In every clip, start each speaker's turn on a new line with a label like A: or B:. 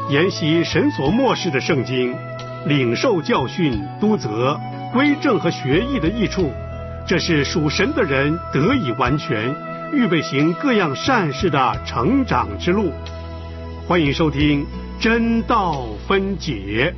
A: 研习神所默示的圣经，领受教训、督责、归正和学艺的益处，这是属神的人得以完全，预备行各样善事的成长之路。欢迎收听真道分解。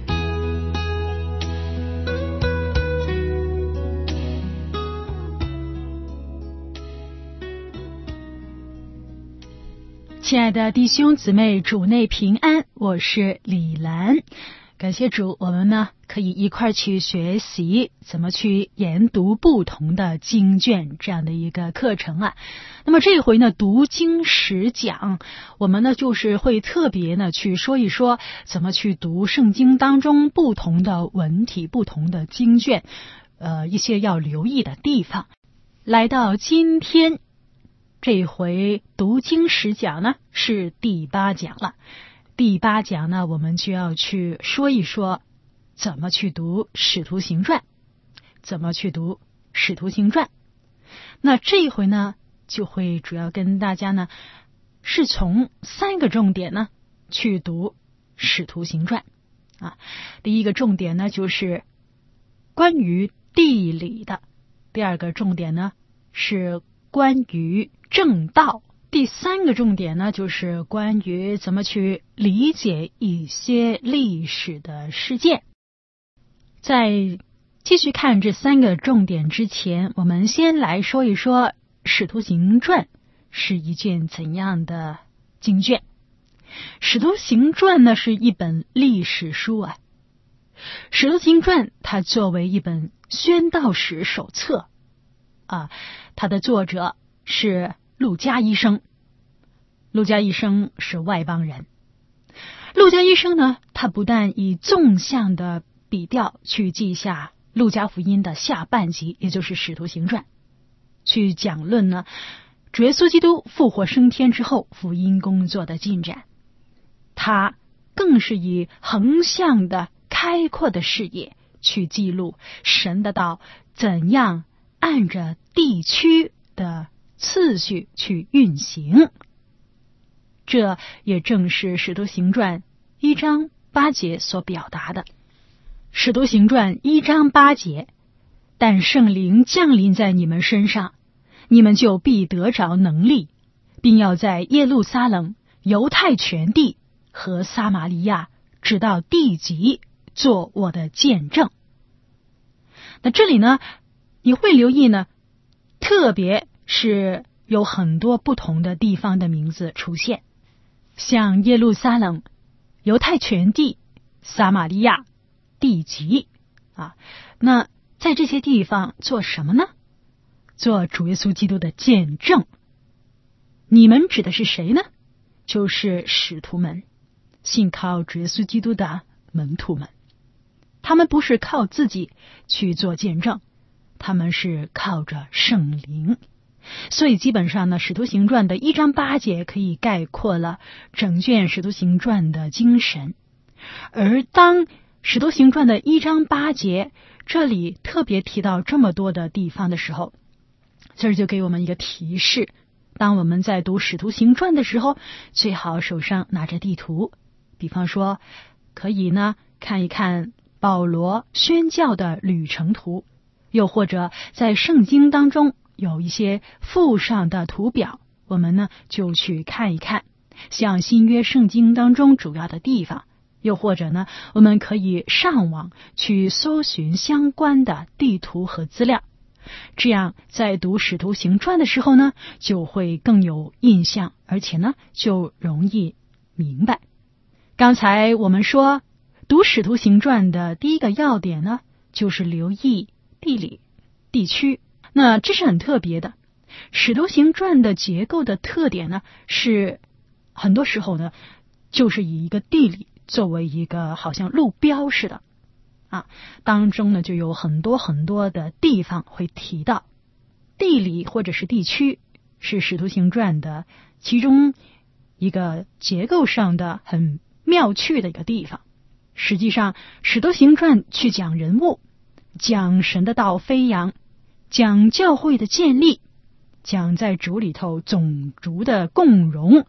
B: 亲爱的弟兄姊妹，主内平安，我是李兰。感谢主，我们呢可以一块去学习怎么去研读不同的经卷这样的一个课程啊。那么这一回呢，读经十讲，我们呢就是会特别呢去说一说怎么去读圣经当中不同的文体、不同的经卷，一些要留意的地方。来到今天这一回读经十讲呢是第8讲了。第8讲呢，我们就要去说一说怎么去读使徒行传，怎么去读使徒行传。那这一回呢，就会主要跟大家呢是从3个重点呢去读使徒行传啊。第一个重点呢就是关于地理的，第二个重点呢是关于正道，第3个重点呢就是关于怎么去理解一些历史的事件。在继续看这3个重点之前，我们先来说一说使徒行传是一件怎样的经卷。使徒行传呢是一本历史书啊。使徒行传它作为一本宣道史手册啊，它的作者是路加医生。路加医生是外邦人。路加医生呢，他不但以纵向的笔调去记下路加福音的下半集，也就是使徒行传，去讲论呢主耶稣基督复活升天之后福音工作的进展。他更是以横向的开阔的视野去记录神的道怎样按着地区的次序去运行。这也正是使徒行传1章8节所表达的。使徒行传1章8节，但圣灵降临在你们身上，你们就必得着能力，并要在耶路撒冷、犹太全地和撒玛利亚直到地极做我的见证。那这里呢，你会留意呢，特别是有很多不同的地方的名字出现，像耶路撒冷、犹太全地、撒玛利亚、地极啊。那在这些地方做什么呢？做主耶稣基督的见证。你们指的是谁呢？就是使徒们，信靠主耶稣基督的门徒们。他们不是靠自己去做见证，他们是靠着圣灵。所以基本上呢，使徒行传的1章8节可以概括了整卷使徒行传的精神。而当使徒行传的1章8节这里特别提到这么多的地方的时候，这就给我们一个提示，当我们在读使徒行传的时候，最好手上拿着地图，比方说可以呢看一看保罗宣教的旅程图，又或者在圣经当中有一些附上的图表，我们呢就去看一看，像新约圣经当中主要的地方，又或者呢我们可以上网去搜寻相关的地图和资料，这样在读使徒行传的时候呢就会更有印象，而且呢就容易明白。刚才我们说读使徒行传的第一个要点呢就是留意地理、地区。那这是很特别的。使徒行传的结构的特点呢，是很多时候呢，就是以一个地理作为一个好像路标似的啊，当中呢就有很多很多的地方会提到。地理或者是地区是使徒行传的其中一个结构上的很妙趣的一个地方。实际上使徒行传去讲人物，讲神的道飞扬，讲教会的建立，讲在主里头种族的共荣，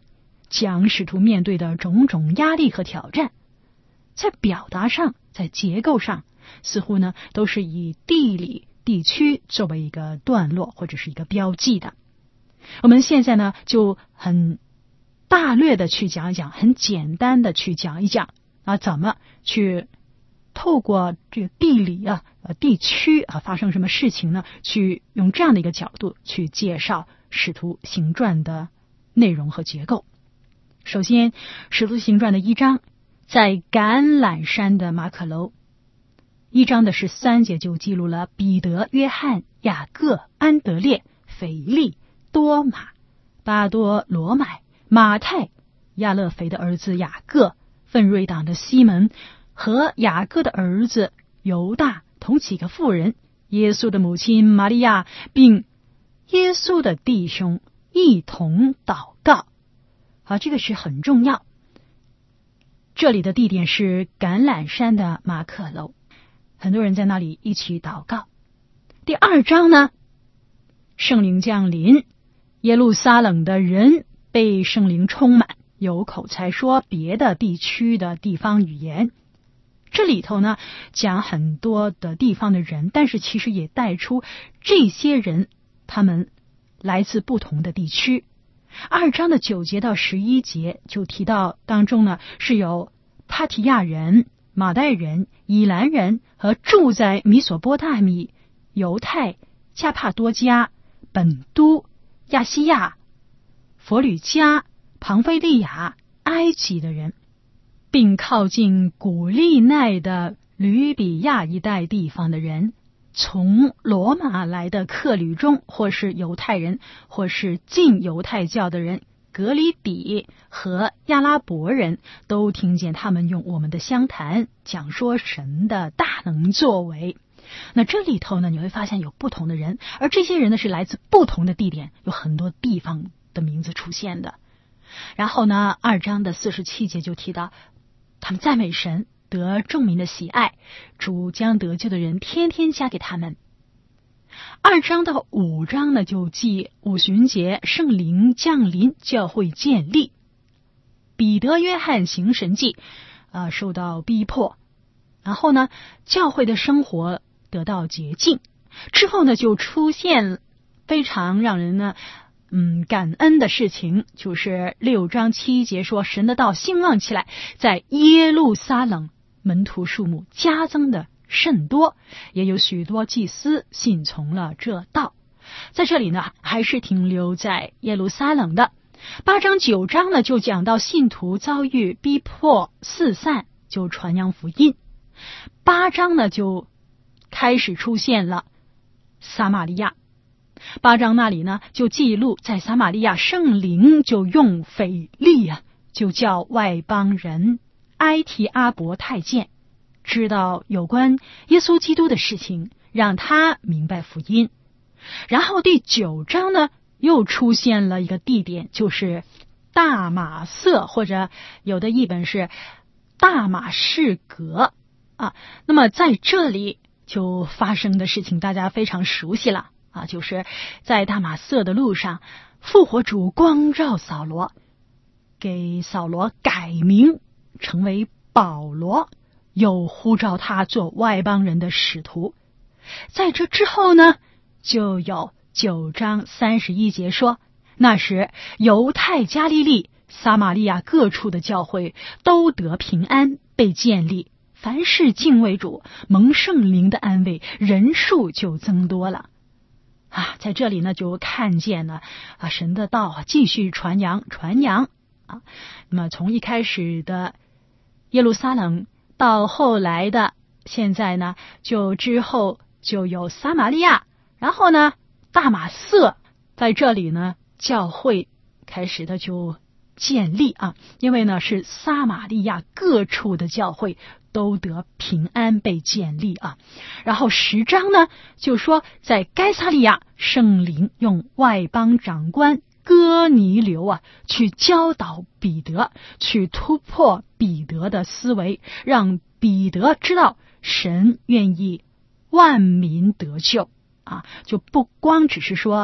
B: 讲使徒面对的种种压力和挑战。在表达上，在结构上，似乎呢都是以地理地区作为一个段落或者是一个标记的。我们现在呢就很大略的去讲一讲，很简单的去讲一讲怎么去透过这个地理地区发生什么事情呢，去用这样的一个角度去介绍使徒行传的内容和结构。首先，使徒行传的1章在橄榄山的马可楼，1章的13节就记录了彼得、约翰、雅各、安德烈、腓力、多马、巴多罗买、马太、亚勒腓的儿子雅各、奋锐党的西门和雅各的儿子犹大同几个妇人，耶稣的母亲玛利亚，并耶稣的弟兄一同祷告。这个是很重要。这里的地点是橄榄山的马可楼，很多人在那里一起祷告。第2章呢，圣灵降临，耶路撒冷的人被圣灵充满，有口才说别的地区的地方语言。这里头呢讲很多的地方的人，但是其实也带出这些人他们来自不同的地区。2章的9节到11节就提到，当中呢是有帕提亚人、马代人、以兰人和住在米索波大米、犹太、加帕多家、本都、亚细亚、佛吕加、庞菲利亚、埃及的人，并靠近古利奈的吕比亚一带地方的人，从罗马来的客旅中，或是犹太人，或是进犹太教的人，格里底和亚拉伯人，都听见他们用我们的乡谈讲说神的大能作为。那这里头呢，你会发现有不同的人，而这些人呢是来自不同的地点，有很多地方的名字出现的。然后呢，2章的47节就提到他们赞美神，得众民的喜爱，主将得救的人天天加给他们。2章到5章呢，就记五旬节圣灵降临，教会建立，彼得、约翰行神迹，受到逼迫，然后呢，教会的生活得到洁净。之后呢，就出现非常让人呢感恩的事情，就是6章7节说，神的道兴旺起来，在耶路撒冷门徒数目加增的甚多，也有许多祭司信从了这道。在这里呢，还是停留在耶路撒冷的。8章9章呢，就讲到信徒遭遇逼迫四散，就传扬福音。8章呢，就开始出现了撒玛利亚。8章那里呢，就记录在撒玛利亚，圣灵就用腓力就叫外邦人埃提阿伯太监知道有关耶稣基督的事情，让他明白福音。然后第9章呢，又出现了一个地点，就是大马色，或者有的译本是大马士革那么在这里就发生的事情大家非常熟悉了就是在大马色的路上，复活主光照扫罗，给扫罗改名成为保罗，又呼召他做外邦人的使徒。在这之后呢，就有9章31节说，那时犹太、加利利、撒玛利亚各处的教会都得平安，被建立，凡事敬畏主，蒙圣灵的安慰，人数就增多了。在这里呢，就看见了神的道继续传扬那么从一开始的耶路撒冷到后来的现在呢，就之后就有撒玛利亚，然后呢大马色，在这里呢教会开始的就建立因为呢是撒玛利亚各处的教会都得平安，被建立然后10章呢就说，在该撒利亚，圣灵用外邦长官哥尼流去教导彼得，去突破彼得的思维，让彼得知道神愿意万民得救就不光只是说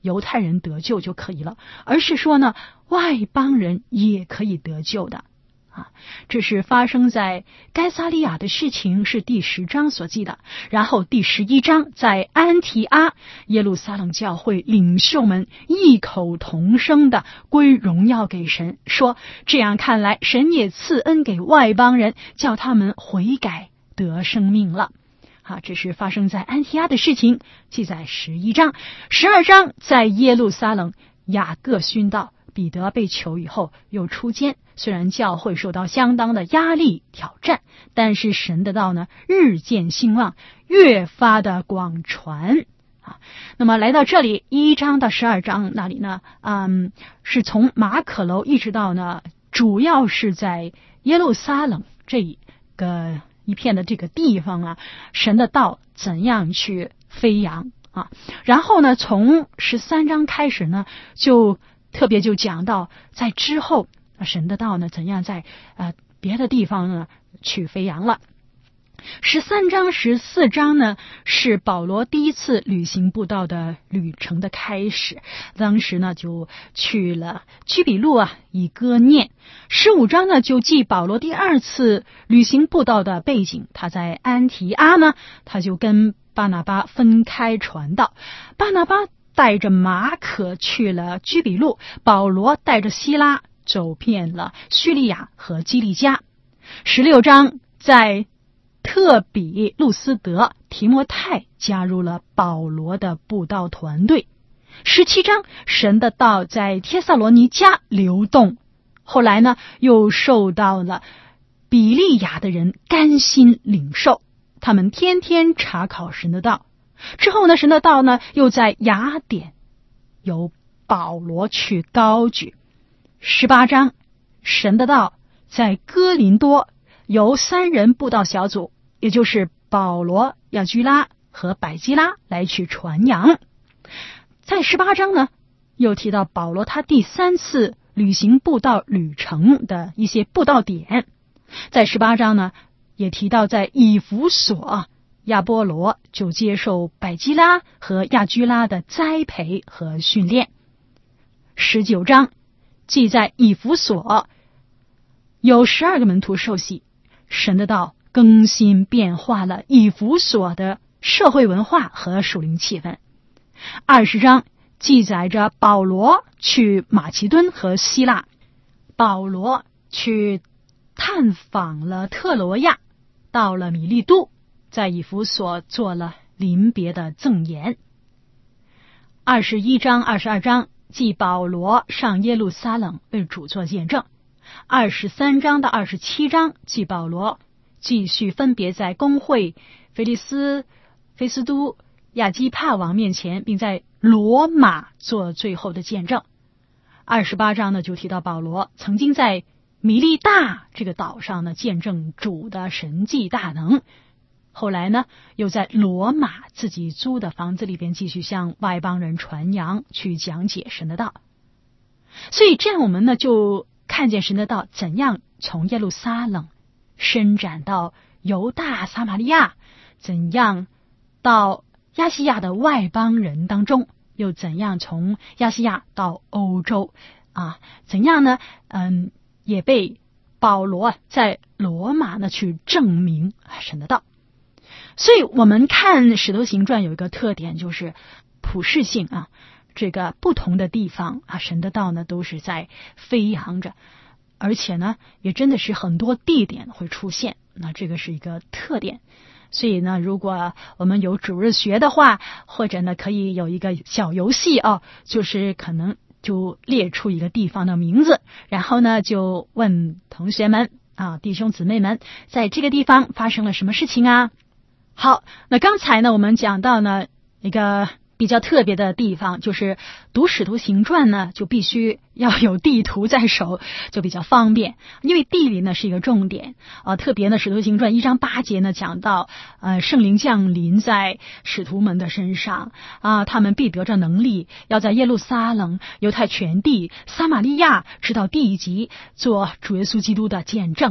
B: 犹太人得救就可以了，而是说呢，外邦人也可以得救的。这是发生在该撒利亚的事情，是第10章所记的。然后第11章在安提阿，耶路撒冷教会领袖们异口同声的归荣耀给神，说这样看来神也赐恩给外邦人，叫他们悔改得生命了。这是发生在安提阿的事情，记在11章。12章在耶路撒冷，雅各殉道，彼得被囚以后又出监。虽然教会受到相当的压力挑战，但是神的道呢日渐兴旺，越发的广传。那么来到这里1章到12章那里呢，是从马可楼一直到呢，主要是在耶路撒冷这个一片的这个地方啊，神的道怎样去飞扬然后呢，从13章开始呢，就特别就讲到在之后神的道呢怎样在别的地方呢去飞扬了。13章14章呢是保罗第一次旅行布道的旅程的开始，当时呢就去了居比路以哥念。15章呢就记保罗第2次旅行布道的背景，他在安提阿呢，他就跟巴拿巴分开传道，巴拿巴带着马可去了居比路，保罗带着希拉走遍了叙利亚和基利家。16章在特比路斯德，提摩太加入了保罗的布道团队。17章神的道在帖撒罗尼迦流动，后来呢又受到了比利亚的人甘心领受，他们天天查考神的道。之后呢，神的道呢又在雅典由保罗去高举。18章神的道在哥林多由3人布道小组，也就是保罗、亚居拉和百基拉来去传扬。在18章呢又提到保罗他第3次旅行布道旅程的一些布道点。在18章呢也提到在以弗所，亚波罗就接受百基拉和亚居拉的栽培和训练。19章记在以弗所有12个门徒受洗，神的道更新变化了以弗所的社会文化和属灵气氛。20章记载着保罗去马其顿和希腊，保罗去探访了特罗亚，到了米利都，在以弗所做了临别的赠言。21章、22章记保罗上耶路撒冷为主做见证。23章到27章记保罗继续分别在公会、菲斯都、亚基帕王面前，并在罗马做最后的见证。28章呢就提到保罗曾经在米利大这个岛上呢见证主的神迹大能，后来呢又在罗马自己租的房子里边继续向外邦人传扬，去讲解神的道。所以这样我们呢就看见神的道怎样从耶路撒冷伸展到犹大、撒玛利亚，怎样到亚细亚的外邦人当中，又怎样从亚细亚到欧洲怎样呢也被保罗在罗马呢去证明神的道。所以我们看使徒行传有一个特点，就是普世性这个不同的地方神的道呢都是在飞扬着，而且呢也真的是很多地点会出现，那这个是一个特点。所以呢如果我们有主日学的话，或者呢可以有一个小游戏就是可能就列出一个地方的名字，然后呢就问同学们弟兄姊妹们，在这个地方发生了什么事情啊？好，那刚才呢我们讲到呢一个比较特别的地方，就是读使徒行传呢就必须要有地图在手，就比较方便，因为地理呢是一个重点特别呢使徒行传1章8节呢讲到圣灵降临在使徒们的身上他们必得着能力，要在耶路撒冷、犹太全地、撒玛利亚直到地极做主耶稣基督的见证。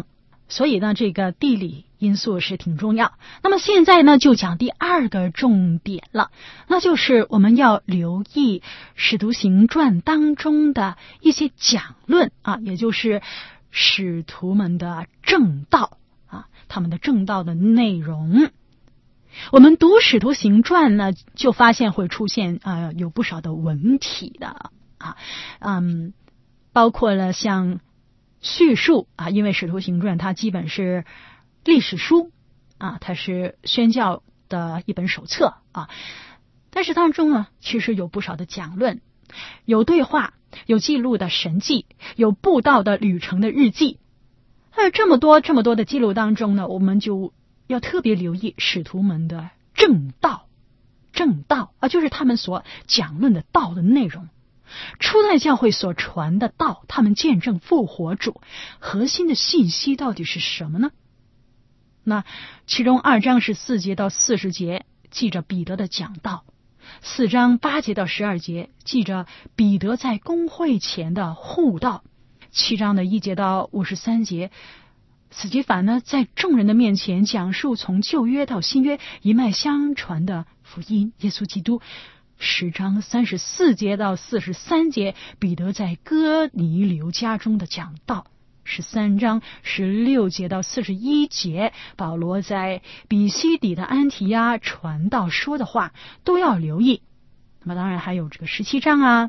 B: 所以呢，这个地理因素是挺重要。那么现在呢，就讲第二个重点了，那就是我们要留意《使徒行传》当中的一些讲论啊，也就是使徒们的正道啊，他们的正道的内容。我们读《使徒行传》呢，就发现会出现有不少的文体的啊，包括了像叙述啊，因为《使徒行传》它基本是历史书啊，它是宣教的一本手册啊，但是当中呢，其实有不少的讲论，有对话，有记录的神迹，有布道的旅程的日记。这么多的记录当中呢，我们就要特别留意使徒们的正道啊，就是他们所讲论的道的内容。初代教会所传的道，他们见证复活主，核心的信息到底是什么呢？那其中2章14节到40节记着彼得的讲道，4章8节到12节记着彼得在公会前的护道，7章的1节到53节，司提反呢在众人的面前讲述从旧约到新约一脉相传的福音，耶稣基督。10章34节到43节，彼得在哥尼流家中的讲道；13章16节到41节，保罗在比西底的安提阿传道说的话都要留意。那么当然还有这个17章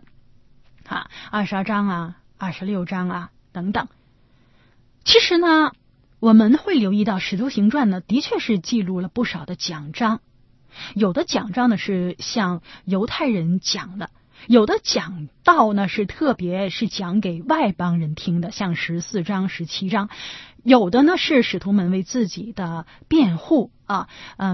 B: 22章26章等等。其实呢，我们会留意到《使徒行传》呢，的确是记录了不少的讲章。有的讲章呢是向犹太人讲的，有的讲道呢是特别是讲给外邦人听的，像14章17章，有的呢是使徒们为自己的辩护啊，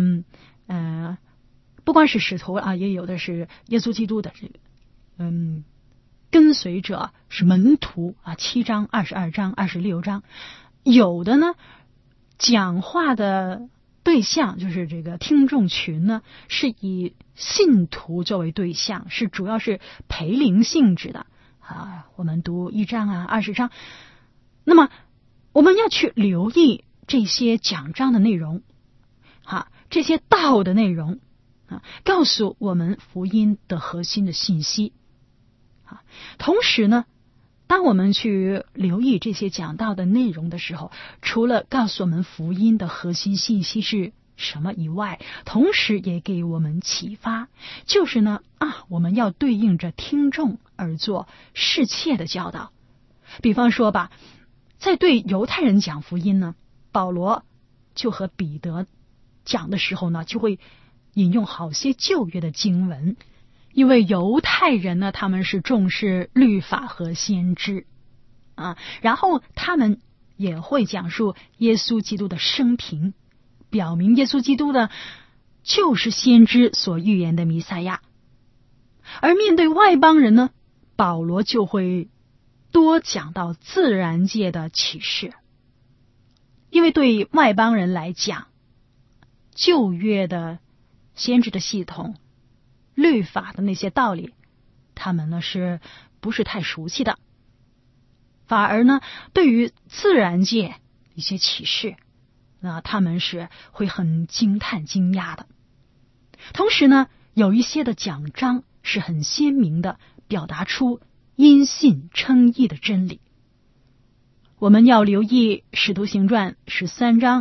B: 不光是使徒啊，也有的是耶稣基督的这个跟随者是门徒啊，7章22章26章，有的呢讲话的对象就是这个听众群呢，是以信徒作为对象，是主要是培灵性质的啊。我们读1章20章，那么我们要去留意这些讲章的内容这些道的内容告诉我们福音的核心的信息同时呢，当我们去留意这些讲道的内容的时候，除了告诉我们福音的核心信息是什么以外，同时也给我们启发，就是呢我们要对应着听众而做适切的教导。比方说吧，在对犹太人讲福音呢，保罗就和彼得讲的时候呢，就会引用好些旧约的经文。因为犹太人呢，他们是重视律法和先知然后他们也会讲述耶稣基督的生平，表明耶稣基督呢就是先知所预言的弥赛亚。而面对外邦人呢，保罗就会多讲到自然界的启示，因为对外邦人来讲，旧约的先知的系统律法的那些道理，他们呢是不是太熟悉的，反而呢对于自然界一些启示，那他们是会很惊叹惊讶的。同时呢，有一些的讲章是很鲜明的表达出因信称义的真理。我们要留意使徒行传13章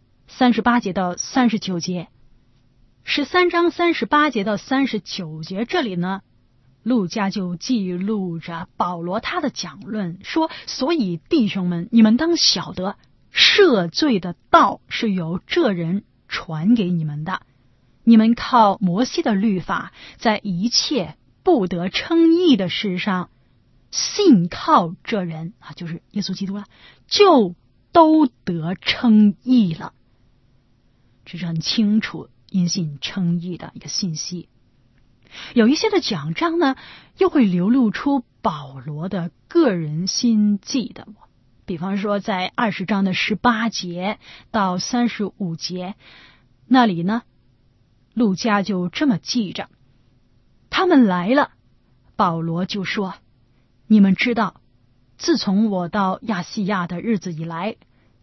B: 38节到39节。13章38节到39节，这里呢，路加就记录着保罗他的讲论，说：所以弟兄们，你们当晓得，赦罪的道是由这人传给你们的。你们靠摩西的律法，在一切不得称义的事上，信靠这人就是耶稣基督了，就都得称义了。这是很清楚因信称义的一个信息。有一些的讲章呢，又会流露出保罗的个人心迹的。比方说在20章的18节到35节，那里呢，路加就这么记着：他们来了，保罗就说：你们知道，自从我到亚细亚的日子以来，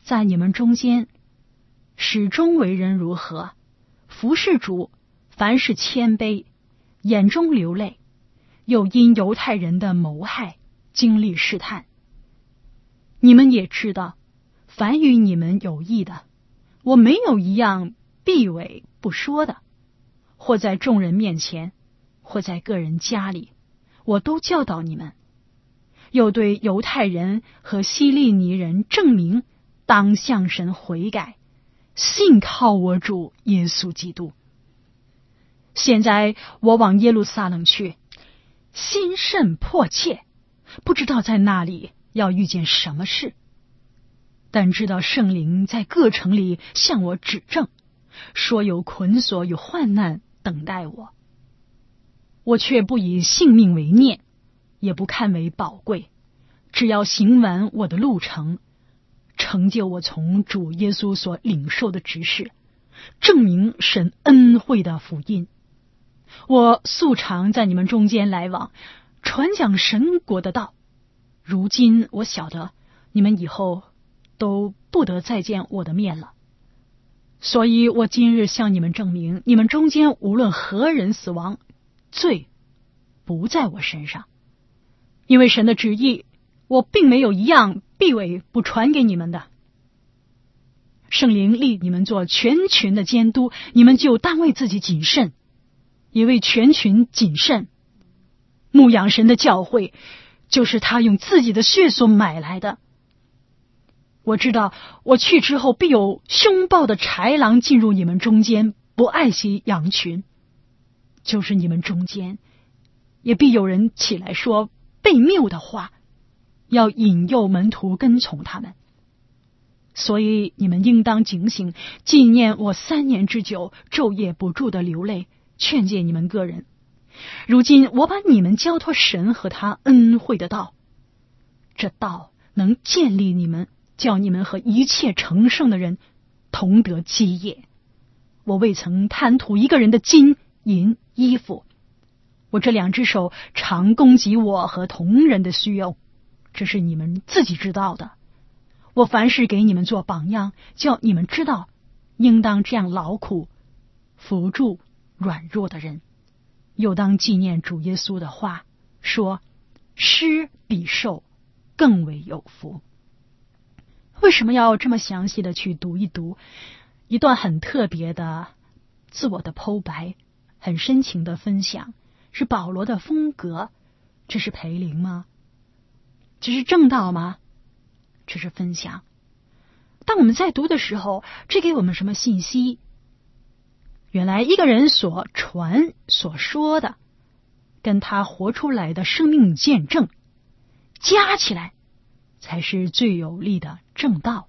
B: 在你们中间始终为人如何，服侍主，凡事谦卑，眼中流泪，又因犹太人的谋害经历试探。你们也知道，凡与你们有益的，我没有一样避讳不说的，或在众人面前，或在个人家里，我都教导你们。又对犹太人和希利尼人证明，当向神悔改，信靠我主耶稣基督。现在我往耶路撒冷去，心甚迫切，不知道在那里要遇见什么事，但知道圣灵在各城里向我指证，说有捆锁有患难等待我。我却不以性命为念，也不看为宝贵，只要行完我的路程，成就我从主耶稣所领受的职事，证明神恩惠的福音。我素常在你们中间来往，传讲神国的道。如今我晓得你们以后都不得再见我的面了，所以我今日向你们证明，你们中间无论何人死亡，罪不在我身上。因为神的旨意，我并没有一样避讳不传给你们的。圣灵立你们做全群的监督，你们就当为自己谨慎，也为全群谨慎。牧养神的教会，就是他用自己的血所买来的。我知道我去之后，必有凶暴的豺狼进入你们中间，不爱惜羊群。就是你们中间，也必有人起来说悖谬的话，要引诱门徒跟从他们。所以你们应当警醒，纪念我3年之久，昼夜不住的流泪，劝诫你们个人。如今我把你们交托神和他恩惠的道，这道能建立你们，叫你们和一切成圣的人同得基业。我未曾贪图一个人的金银衣服，我这2只手常供给我和同人的需用，这是你们自己知道的。我凡事给你们做榜样，叫你们知道应当这样劳苦，扶助软弱的人。又当纪念主耶稣的话，说施比受更为有福。为什么要这么详细的去读一读一段很特别的自我的剖白，很深情的分享？是保罗的风格？这是培灵吗？这是正道吗？这是分享。当我们在读的时候，这给我们什么信息？原来一个人所传所说的，跟他活出来的生命见证加起来，才是最有力的正道。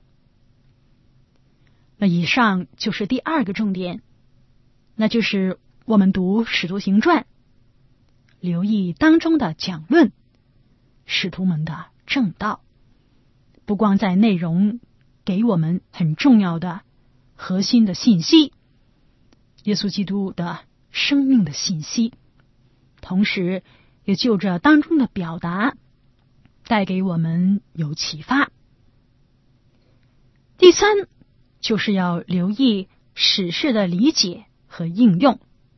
B: 那以上就是第2个重点，那就是我们读《使徒行传》，留意当中的讲论，使徒们的正道，不光在内容给我们很重要的核心的信息，耶稣基督的生命的信息，同时也就着当中的表达带给我们有启发。第3，就是要留意史事的理解和应用。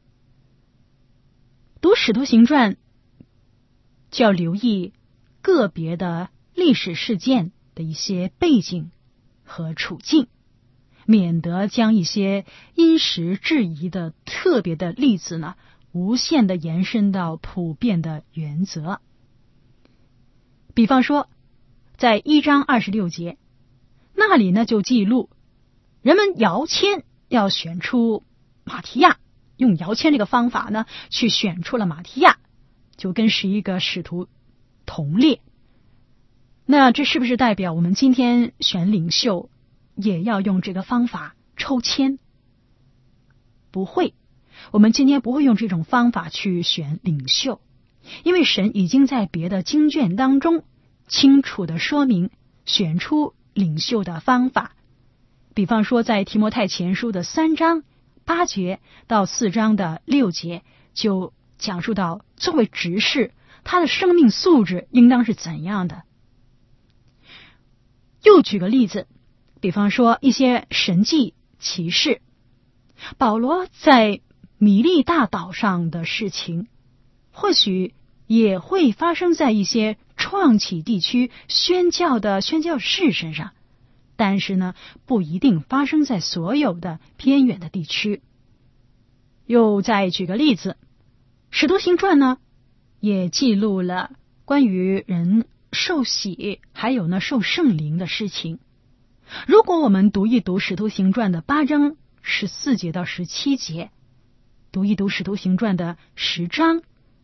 B: 读《使徒行传》就要留意个别的历史事件的一些背景和处境，免得将一些因时制宜的特别的例子呢，无限的延伸到普遍的原则。比方说，在1章26节，那里呢就记录人们摇签要选出马提亚，用摇签这个方法呢去选出了马提亚，就跟11个使徒同列。那这是不是代表我们今天选领袖也要用这个方法抽签？不会，我们今天不会用这种方法去选领袖，因为神已经在别的经卷当中清楚地说明选出领袖的方法。比方说在提摩太前书的3章8节到4章的6节，就讲述到作为执事，他的生命素质应当是怎样的。又举个例子，比比方说一些神迹奇事，保罗在米利大岛上的事情，或许也会发生在一些创启地区宣教士身上，但是呢，不一定发生在所有的偏远的地区。又再举个例子，使徒行传呢，也记录了关于人受洗还有呢受圣灵的事情。如果我们读一读使徒行传的8章14节到17节，读一读使徒行传的10章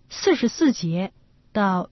B: 44节到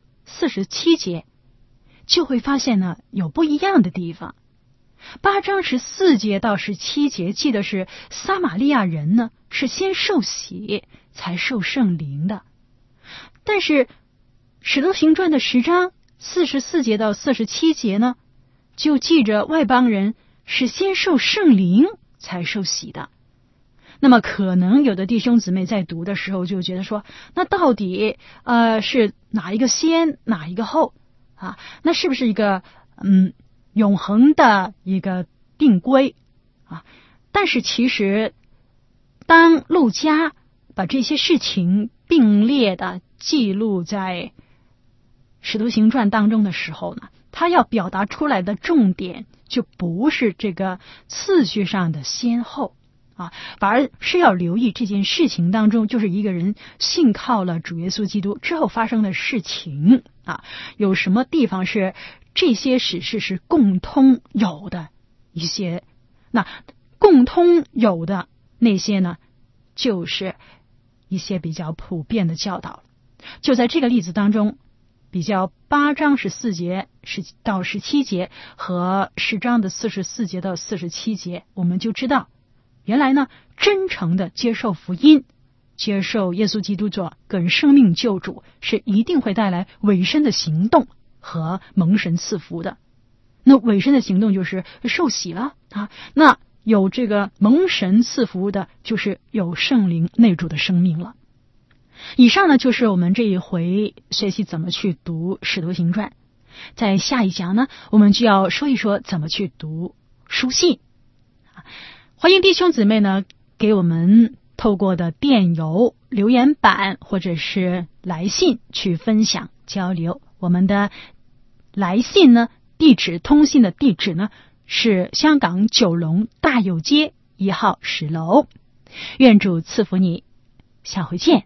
B: 47节，就会发现呢有不一样的地方。8章14节到17节记的是撒玛利亚人呢是先受洗才受圣灵的，但是使徒行传的10章44节到47节呢，就记着外邦人是先受圣灵才受洗的。那么可能有的弟兄姊妹在读的时候就觉得说，那到底是哪一个先哪一个后啊？那是不是一个永恒的一个定规啊？但是其实当路加把这些事情并列的记录在使徒行传当中的时候呢，他要表达出来的重点就不是这个次序上的先后啊，反而是要留意这件事情当中，就是一个人信靠了主耶稣基督之后发生的事情啊，有什么地方是这些史事是共通有的一些，那共通有的那些呢，就是一些比较普遍的教导。就在这个例子当中，比较8章14节到17节和10章的44节到47节，我们就知道原来呢，真诚的接受福音，接受耶稣基督做个人生命救主，是一定会带来委身的行动和蒙神赐福的。那委身的行动就是受洗了啊，那有这个蒙神赐福的，就是有圣灵内住的生命了。以上呢，就是我们这一回学习怎么去读使徒行传。在下一讲呢，我们就要说一说怎么去读书信。欢迎弟兄姊妹呢给我们透过的电邮留言板或者是来信去分享交流。我们的来信呢通信的地址呢是香港九龙大有街1号10楼。愿主赐福你，下回见。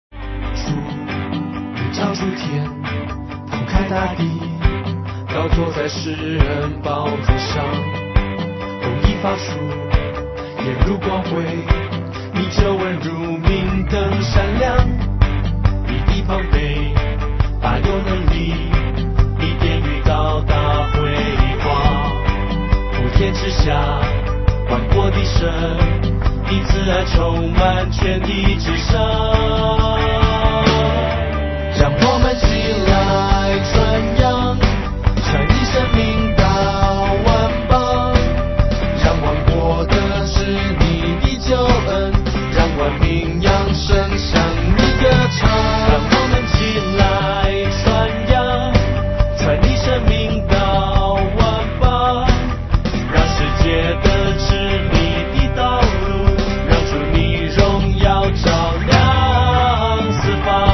C: 照出天，铺开大地，高坐在诗人宝座上，公义发出，眼如光辉，你皱纹如明灯闪亮，你的膀臂大有能力，你殿宇高大辉煌，普天之下万国的神，你慈爱充满全地之上。让我们起来传扬，传递生命到万邦，让万国的是你的救恩，让万民扬声向你歌唱。让我们起来传扬，传递生命到万邦，让世界得知你的道路，让主你荣耀照亮四方。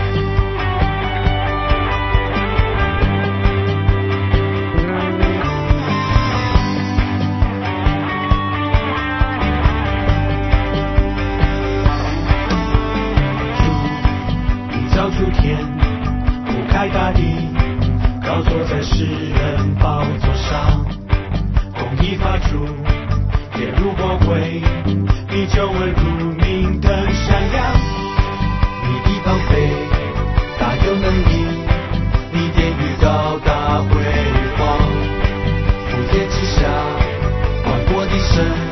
C: 开大地，高坐在诗人宝座上，公义发出，烈如光辉，你皱纹如明灯闪亮，你的膀臂大有能力，你殿宇高大辉煌，普天之下万国的神。